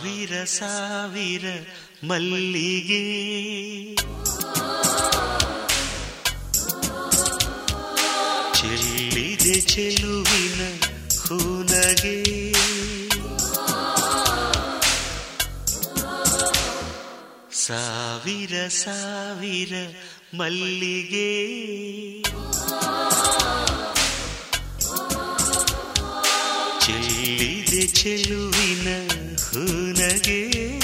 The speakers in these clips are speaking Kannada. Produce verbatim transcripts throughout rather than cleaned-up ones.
ಸಾವಿರ ಸಾವಿರ ಮಲ್ಲಿಗೆ ಚೆಲ್ಲಿದೆ ಚೆಲುವಿನ ಹೂನಗೆ ಸಾವಿರ ಸಾವಿರ ಮಲ್ಲಿಗೆ ಚೆಲ್ಲಿದೆ ಚೆಲುವಿನ ಹೂನಗೆ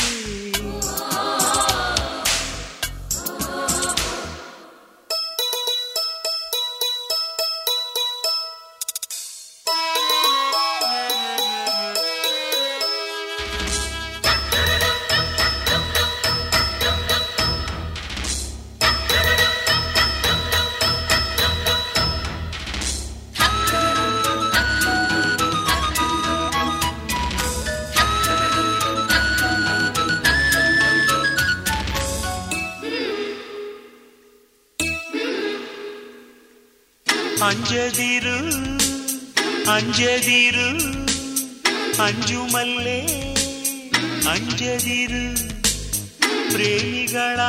ಅಂಜದಿರು ಅಂಜದಿರು ಅಂಜುಮಲ್ಲೆ ಅಂಜದಿರು ಪ್ರೇಮಿಗಳ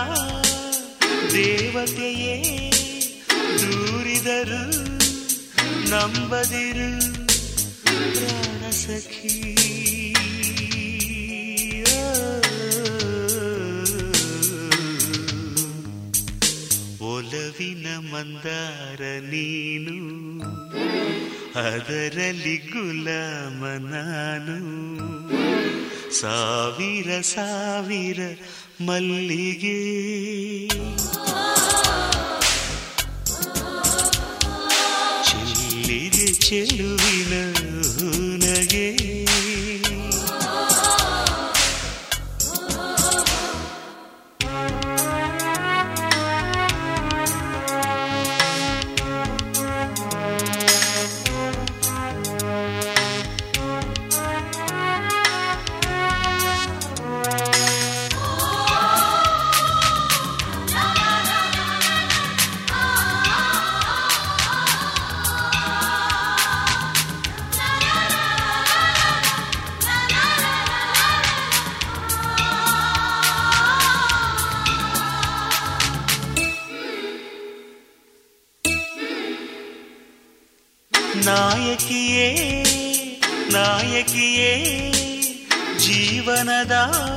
ದೇವತೆಯೇ ದೂರಿದರು ನಂಬದಿರು ಪ್ರಾಣ ಸಖಿ ಒಲವಿನ ಮಂದಾರ ನೀನು ಅದರಲ್ಲಿ ಗುಲಾಮ ನಾನು ಸಾವಿರ ಸಾವಿರ ಮಲ್ಲಿಗೆ ಚೆಲ್ಲಿದೆ ಚೆಲುವಿನ ಹೂನಗೆ ನಾಯಕಿಯೇ ನಾಯಕಿಯೇ ಜೀವನದ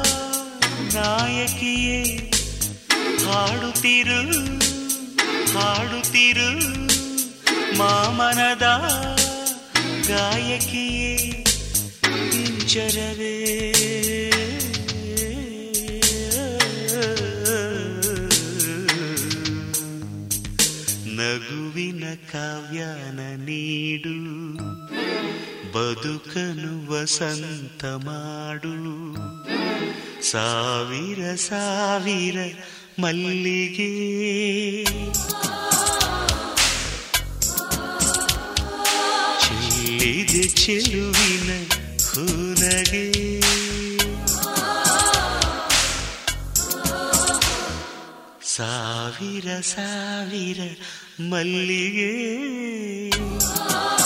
ನಾಯಕಿಯೇ ಹಾಡುತ್ತಿರು ಹಾಡುತ್ತಿರು ಮಾಮನದ ಗಾಯಕಿಯೇ ಇಂಚರವೇ ನಗುವಿನ ಕಾವ್ಯಾನ ನೀಡು ಬದುಕನು ವಸಂತ ಮಾಡು ಸಾವಿರ ಸಾವಿರ ಮಲ್ಲಿಗೆ ಚೆಲ್ಲಿದೆ ಚೆಲುವಿನ ಹೂನಗೆ ಸಾವಿರ ಸಾವಿರ ಮಲ್ಲಿಗೆ